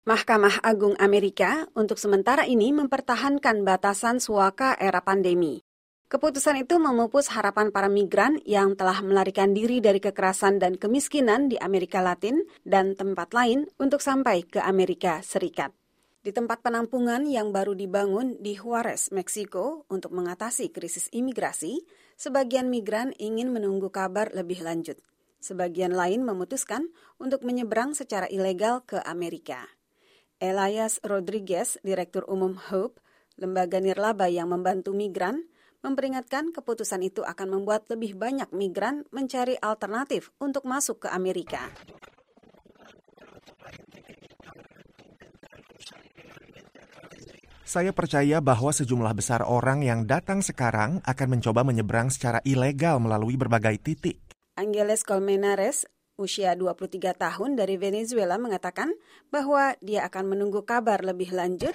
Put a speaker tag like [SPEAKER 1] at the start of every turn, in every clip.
[SPEAKER 1] Mahkamah Agung Amerika untuk sementara ini mempertahankan batasan suaka era pandemi. Keputusan itu memupus harapan para migran yang telah melarikan diri dari kekerasan dan kemiskinan di Amerika Latin dan tempat lain untuk sampai ke Amerika Serikat. Di tempat penampungan yang baru dibangun di Juarez, Meksiko untuk mengatasi krisis imigrasi, sebagian migran ingin menunggu kabar lebih lanjut. Sebagian lain memutuskan untuk menyeberang secara ilegal ke Amerika. Elias Rodriguez, Direktur Umum Hope, lembaga nirlaba yang membantu migran, memperingatkan keputusan itu akan membuat lebih banyak migran mencari alternatif untuk masuk ke Amerika.
[SPEAKER 2] Saya percaya bahwa sejumlah besar orang yang datang sekarang akan mencoba menyeberang secara ilegal melalui berbagai titik.
[SPEAKER 1] Angeles Colmenares, usia 23 tahun dari Venezuela, mengatakan bahwa dia akan menunggu kabar lebih lanjut.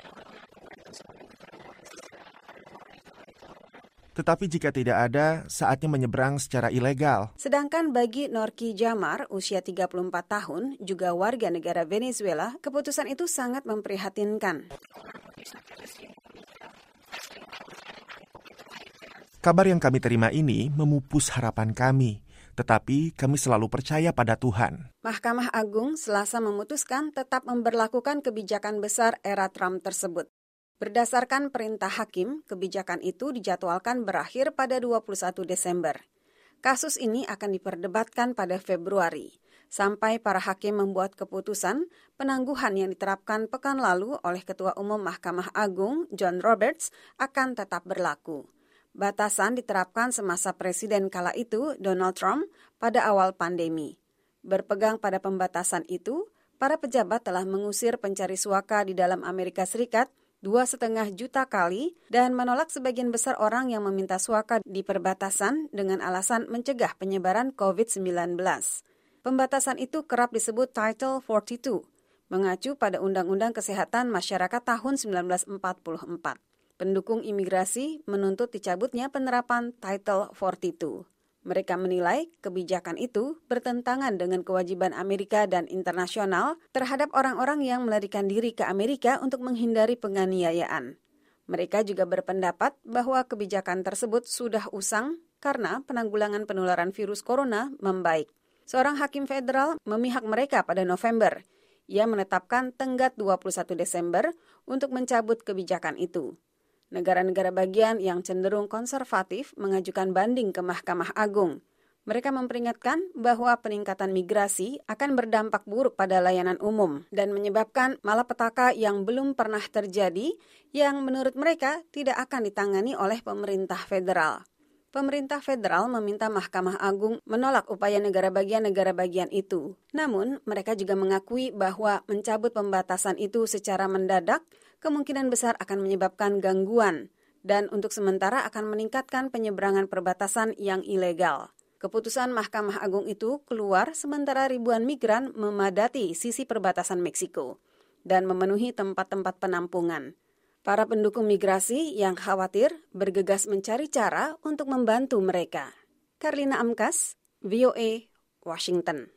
[SPEAKER 2] Tetapi jika tidak ada, saatnya menyeberang secara ilegal.
[SPEAKER 1] Sedangkan bagi Norki Jamar, usia 34 tahun, juga warga negara Venezuela, keputusan itu sangat memprihatinkan.
[SPEAKER 2] Kabar yang kami terima ini memupus harapan kami, tetapi kami selalu percaya pada Tuhan.
[SPEAKER 1] Mahkamah Agung Selasa memutuskan tetap memberlakukan kebijakan besar era Trump tersebut. Berdasarkan perintah hakim, kebijakan itu dijadwalkan berakhir pada 21 Desember. Kasus ini akan diperdebatkan pada Februari, sampai para hakim membuat keputusan penangguhan yang diterapkan pekan lalu oleh Ketua Umum Mahkamah Agung, John Roberts, akan tetap berlaku. Batasan diterapkan semasa Presiden kala itu, Donald Trump, pada awal pandemi. Berpegang pada pembatasan itu, para pejabat telah mengusir pencari suaka di dalam Amerika Serikat 2,5 juta kali dan menolak sebagian besar orang yang meminta suaka di perbatasan dengan alasan mencegah penyebaran COVID-19. Pembatasan itu kerap disebut Title 42, mengacu pada Undang-Undang Kesehatan Masyarakat tahun 1944. Pendukung imigrasi menuntut dicabutnya penerapan Title 42. Mereka menilai kebijakan itu bertentangan dengan kewajiban Amerika dan internasional terhadap orang-orang yang melarikan diri ke Amerika untuk menghindari penganiayaan. Mereka juga berpendapat bahwa kebijakan tersebut sudah usang karena penanggulangan penularan virus corona membaik. Seorang hakim federal memihak mereka pada November. Ia menetapkan tenggat 21 Desember untuk mencabut kebijakan itu. Negara-negara bagian yang cenderung konservatif mengajukan banding ke Mahkamah Agung. Mereka memperingatkan bahwa peningkatan migrasi akan berdampak buruk pada layanan umum dan menyebabkan malapetaka yang belum pernah terjadi yang menurut mereka tidak akan ditangani oleh pemerintah federal. Pemerintah federal meminta Mahkamah Agung menolak upaya negara bagian itu. Namun, mereka juga mengakui bahwa mencabut pembatasan itu secara mendadak kemungkinan besar akan menyebabkan gangguan dan untuk sementara akan meningkatkan penyeberangan perbatasan yang ilegal. Keputusan Mahkamah Agung itu keluar sementara ribuan migran memadati sisi perbatasan Meksiko dan memenuhi tempat-tempat penampungan. Para pendukung migrasi yang khawatir bergegas mencari cara untuk membantu mereka. Karlina Amkas, VOA, Washington.